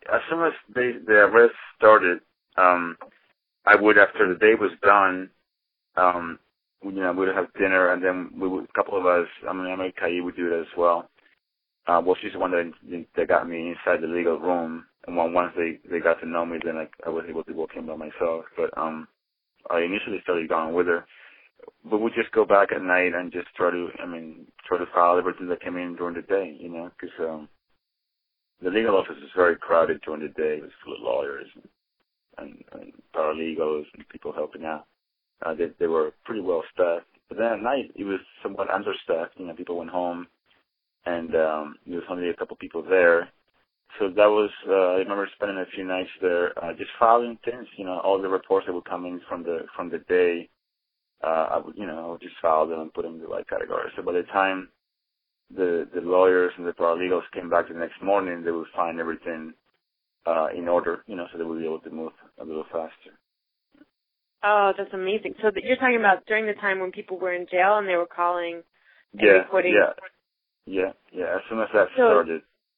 as soon as the arrest started, I would, after the day was done, we'd have dinner, and then a couple of us, Kai would do it as well. Well, she's the one that got me inside the legal room, and once they got to know me, then I was able to walk in by myself. But I initially started going with her, but we'd just go back at night and just try to file everything that came in during the day, because the legal office is very crowded during the day. It was full of lawyers and paralegals and people helping out. They were pretty well staffed. But then at night, it was somewhat understaffed. People went home, and there was only a couple people there. So that was, I remember spending a few nights there, just filing things, all the reports that would come in from the day. I would just file them and put them in the right category. So by the time the lawyers and the paralegals came back the next morning, they would find everything in order, so they would be able to move a little faster. Oh, that's amazing. So you're talking about during the time when people were in jail and they were calling and reporting. Yeah. As soon as that started.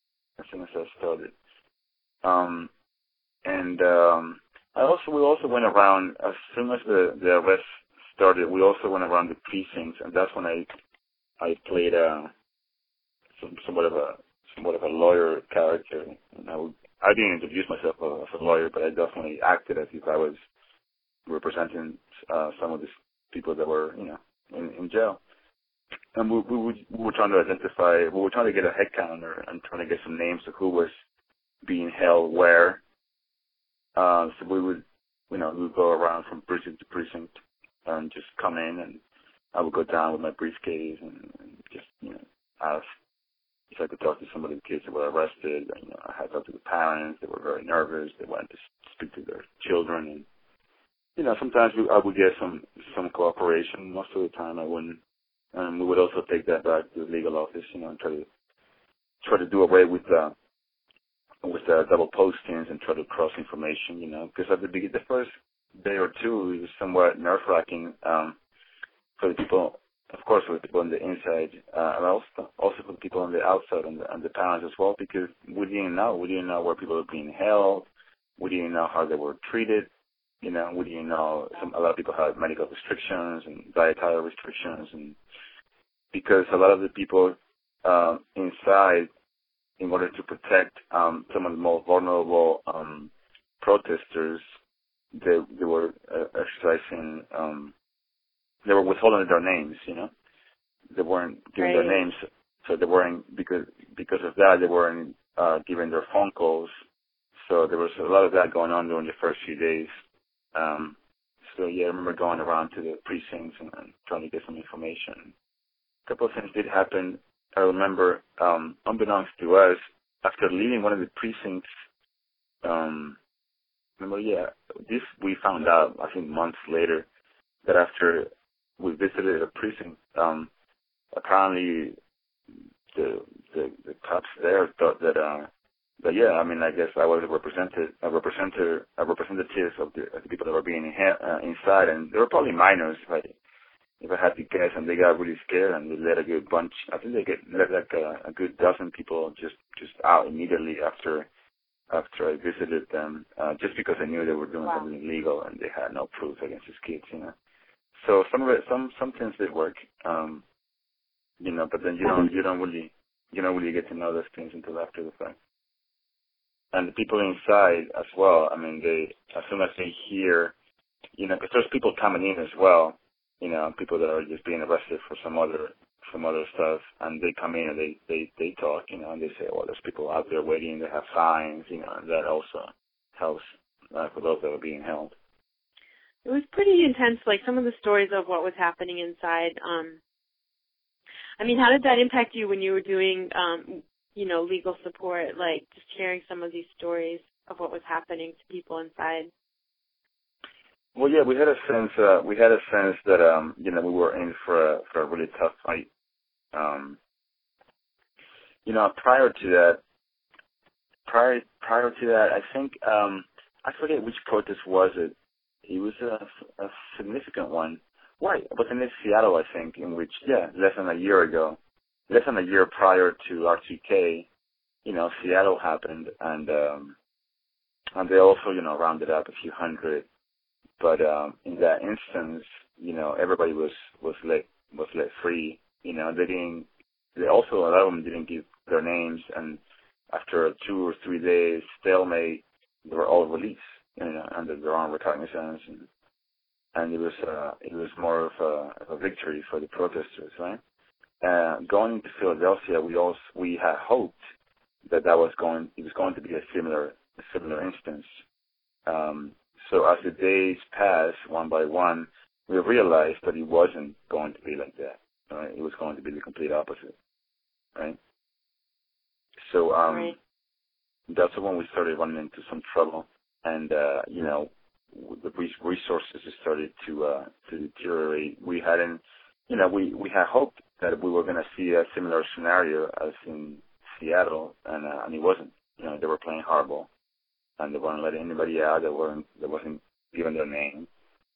We also went around, as soon as the arrest started, we also went around the precincts, and that's when I played somewhat of a lawyer character. And I didn't introduce myself as a lawyer, but I definitely acted as if I was representing some of these people that were, in jail. And we were trying to identify, we were trying to get a head count and trying to get some names of who was being held where. So we would go around from precinct to precinct and just come in, and I would go down with my briefcase and just, ask if I could talk to some of the kids that were arrested. I had talked to the parents. They were very nervous. They wanted to speak to their children. And, sometimes I would get some cooperation. Most of the time I wouldn't. And we would also take that back to the legal office, and try to do away with double postings and try to cross information, because at the first day or two it was somewhat nerve-wracking for the people, of course, for the people on the inside, and also for the people on the outside and the parents as well, because we didn't know where people were being held, we didn't know how they were treated, we didn't know a lot of people had medical restrictions and dietary restrictions, and because a lot of the people inside, in order to protect some of the more vulnerable protesters, they were exercising, they were withholding their names, They weren't giving their names, so they weren't, because of that, they weren't giving their phone calls. So there was a lot of that going on during the first few days. I remember going around to the precincts and trying to get some information. A couple of things did happen. I remember, unbeknownst to us, after leaving one of the precincts, we found out, I think months later, that after we visited a precinct, apparently the cops there thought that I guess I was a representative of the people that were being inside, and they were probably minors, if I had to guess, and they got really scared and they let a good bunch. I think they let like a good dozen people just out immediately after I visited them, just because I knew they were doing something illegal and they had no proof against these kids, So some things did work, but then you don't really get to know those things until after the fact. And the people inside as well. As soon as they hear, because there's people coming in as well. People that are just being arrested for some other stuff, and they come in and they talk, and they say, well, there's people out there waiting, they have signs, and that also helps for those that are being held. It was pretty intense, like some of the stories of what was happening inside. How did that impact you when you were doing, legal support, like just hearing some of these stories of what was happening to people inside? Well, yeah, we had a sense that we were in for a really tough fight. Prior to that, I think I forget which protest was it. It was a significant one. Right, it was in Seattle, I think, in which less than a year prior to R2K, Seattle happened, and And they also, rounded up a few hundred. But in that instance, everybody was let free. They also, a lot of them didn't give their names, and after 2 or 3 days stalemate, they were all released, under their own recognizance, and it was more of a victory for the protesters, right? Going into Philadelphia, we had hoped that it was going to be a similar instance. So as the days passed, one by one, we realized that it wasn't going to be like that. Right? It was going to be the complete opposite, right? So right. That's when we started running into some trouble, and the resources started to deteriorate. We hadn't, we had hoped that we were going to see a similar scenario as in Seattle, and it wasn't. They were playing hardball, and they weren't letting anybody out. They wasn't giving their name,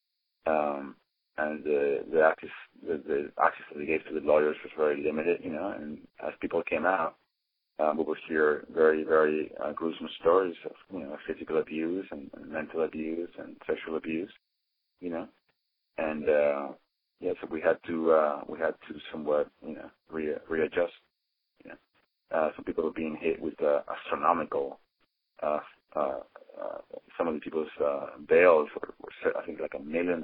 and the access that they gave to the lawyers was very limited. And as people came out, we would hear very, very gruesome stories of physical abuse and mental abuse and sexual abuse. And so we had to somewhat readjust. Some people were being hit with astronomical. Some of the people's bails were set, I think, like $1 million.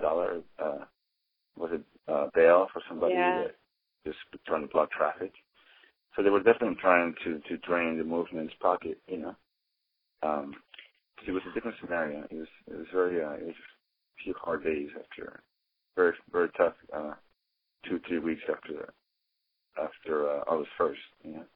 Bail for somebody that just trying to block traffic. So they were definitely trying to drain the movement's pocket. It was a different scenario. It was very it was a few hard days after, very, very tough. 2-3 weeks after August 1st.